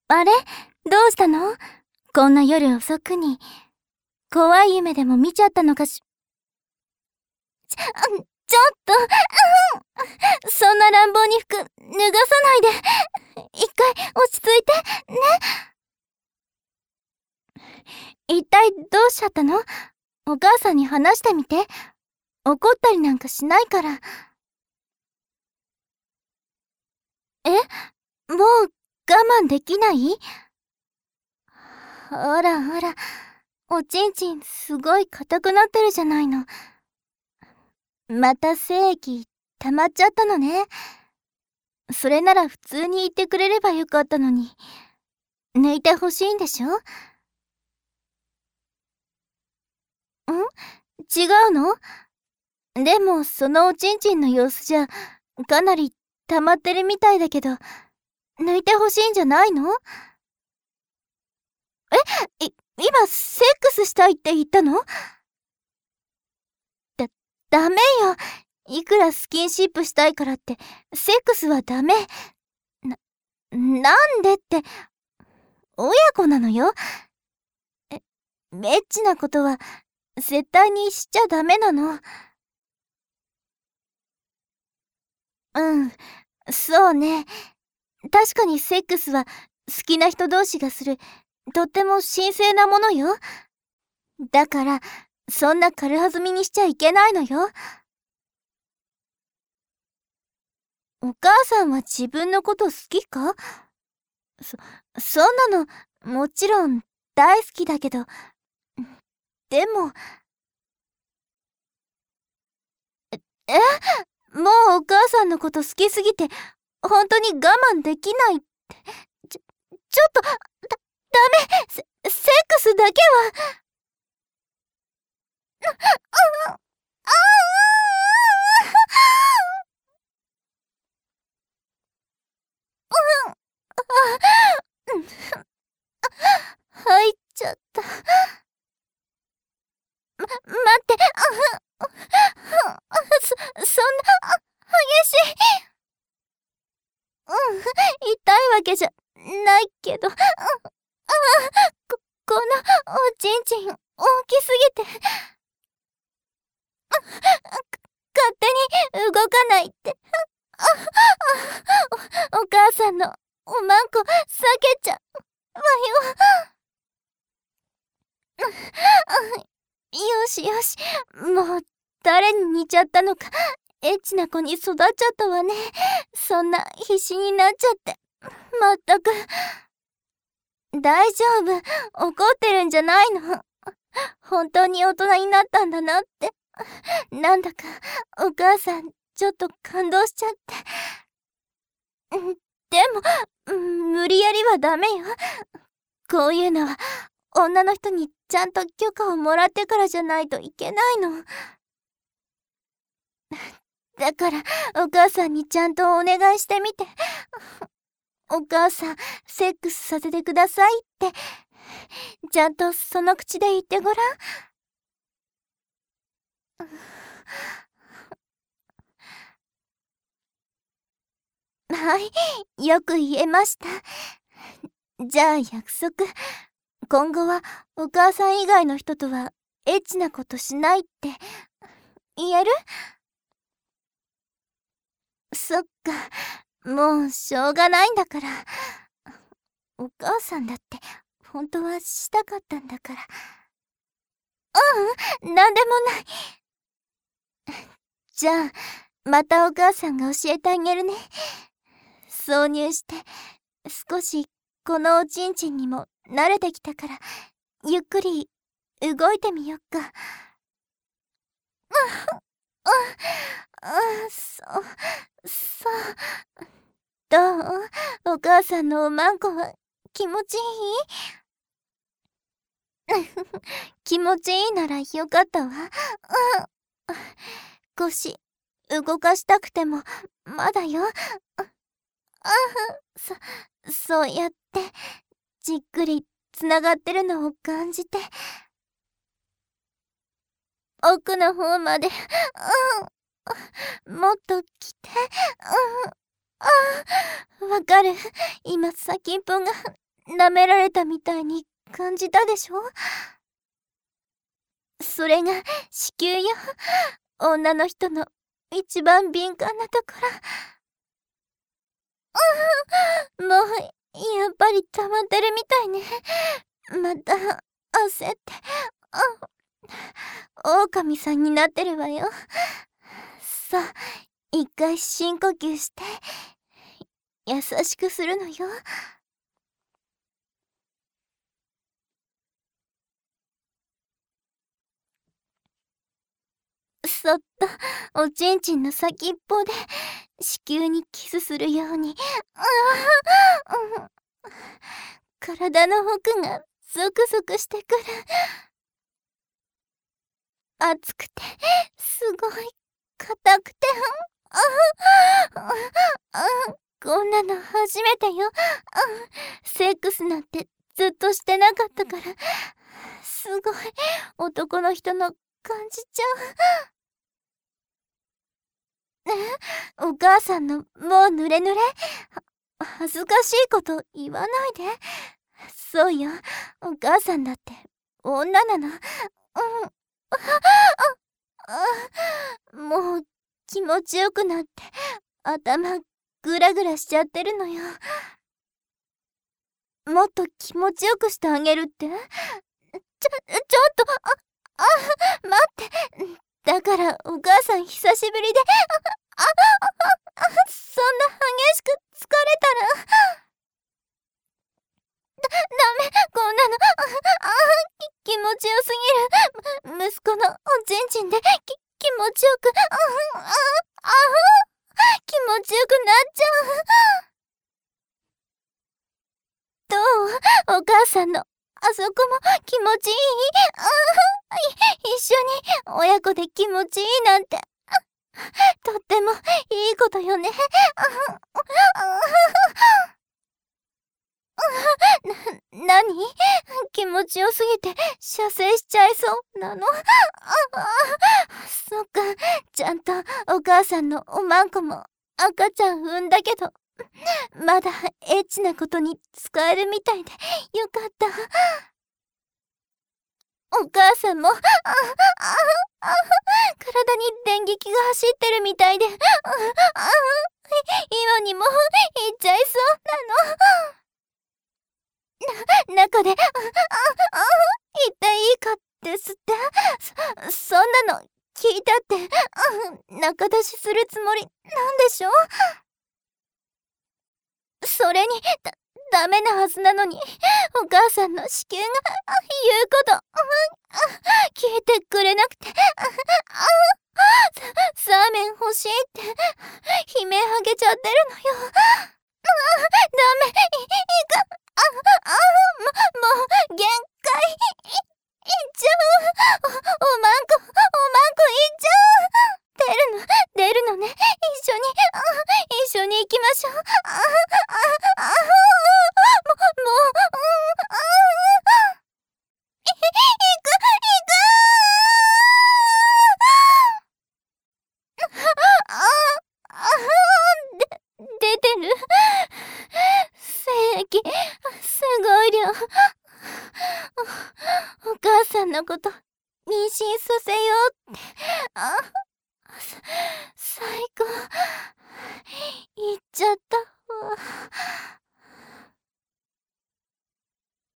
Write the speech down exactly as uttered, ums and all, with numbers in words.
あれ、どうしたの？こんな夜遅くに。怖い夢でも見ちゃったのかし。ち、ちょっと、うん、そんな乱暴に服脱がさないで。一回落ち着いて、ね。一体どうしちゃったの？お母さんに話してみて。怒ったりなんかしないから。え？もう我慢できない？ほらほら、おちんちんすごい硬くなってるじゃないの。また精液溜まっちゃったのね。それなら普通に言ってくれればよかったのに。抜いてほしいんでしょ？ん？違うの？でもそのおちんちんの様子じゃかなり溜まってるみたいだけど、抜いてほしいんじゃないの？え、い、今セックスしたいって言ったの？だ、ダメよ。いくらスキンシップしたいからってセックスはダメ。な、なんでって、親子なのよ。え、エッチなことは絶対にしちゃダメなの。うん、そうね。確かにセックスは好きな人同士がするとっても神聖なものよ。だからそんな軽はずみにしちゃいけないのよ。お母さんは自分のこと好きか？そ、そんなのもちろん大好きだけど、でも、え、もうお母さんのこと好きすぎて本当に我慢できないって。ちょ、ちょっと、だ、ダメ。セ、セックスだけは。あ、あ、ああ、うん、入っちゃった。ま、待って、あ、そ、そんな、激しい。うん、痛いわけじゃないけど、あ、こ、このおちんちん大きすぎて、勝手に動かないって。お、お母さんのおまんこ避けちゃうわよ。よしよし、もう誰に似ちゃったのか。エッチな子に育っちゃったわね。そんな必死になっちゃって。まったく。大丈夫、怒ってるんじゃないの。本当に大人になったんだなって。なんだかお母さんちょっと感動しちゃって。でも無理やりはダメよ。こういうのは女の人にちゃんと許可をもらってからじゃないといけないの。だからお母さんにちゃんとお願いしてみて。お母さんセックスさせてくださいってちゃんとその口で言ってごらん。はい、よく言えました。じゃあ約束。今後はお母さん以外の人とはエッチなことしないって言える？そっか、もうしょうがないんだから。お母さんだって本当はしたかったんだから。ううん、なんでもない。じゃあまたお母さんが教えてあげるね。挿入して少しこのおちんちんにも慣れてきたからゆっくり動いてみよっか。あ、あ、そう、そう。どう？お母さんのおまんこは気持ちいい？気持ちいいならよかったわ。うん。腰動かしたくてもまだよ。ああ、そ、そうやってじっくりつながってるのを感じて奥の方まで、うん、もっと来て、うん、あ、わかる。今先っぽが舐められたみたいに感じたでしょ？それが子宮よ。女の人の一番敏感なところ。もうやっぱり溜まってるみたいね。また焦って、あ、狼さんになってるわよ。さあ、一回深呼吸して優しくするのよ。そっとおちんちんの先っぽで子宮にキスするように。ああ、うん、体の奥がゾクゾクしてくる。熱くてすごい硬くて、ああ、ああ、こんなの初めてよ。あ、セックスなんてずっとしてなかったから、すごい男の人の感じちゃう。お母さんのもう濡れ濡れ。恥ずかしいこと言わないで。そうよ、お母さんだって女なの。うん。あ、もう気持ちよくなって頭グラグラしちゃってるのよ。もっと気持ちよくしてあげるって。ちょ、ちょっと、あ、あ、待って。だからお母さん久しぶりで、あ、あ、あ、あ、そんな激しく疲れたら。だ、ダメ、こんなの。あ、あ、き、気持ちよすぎる。息子のおちんちんで、き、気持ちよく、あ、あ、あ、気持ちよくなっちゃう。どう？お母さんの、あそこも気持ちいい？あ、い、一緒に親子で気持ちいいなんて、とってもいいことよね。な、なに？気持ちよすぎて射精しちゃいそうなの？あ、あ、そっか、ちゃんとお母さんのおまんこも赤ちゃん産んだけど、まだエッチなことに使えるみたいでよかった。お母さんも、あ、あ、あ、体に電撃が走ってるみたいで、あ、あ、今にも行っちゃいそうなの。な、中で、あ、あ、あ、言っていいかですって。そ、そんなの聞いたって、あ、仲出しするつもりなんでしょ？それに、だ、ダメなはずなのに、お母さんの子宮が言うこと、聞いてくれなくて、サーメン欲しいって悲鳴あげちゃってるのよ。ダメ、い、いか、あ、あ、も、もう限界、い、いっちゃう。お、おまんこ、おまんこいっちゃう。出るの、出るのね。一緒に、あ、一緒に行きましょう。あ、あ、あ、も、もう、うん、あ、い、行く、行くー。あ、あ、で、出てる。精液、すごい量。お、お母さんのこと、妊娠させようって。あ、さ、最高。言っちゃったわ。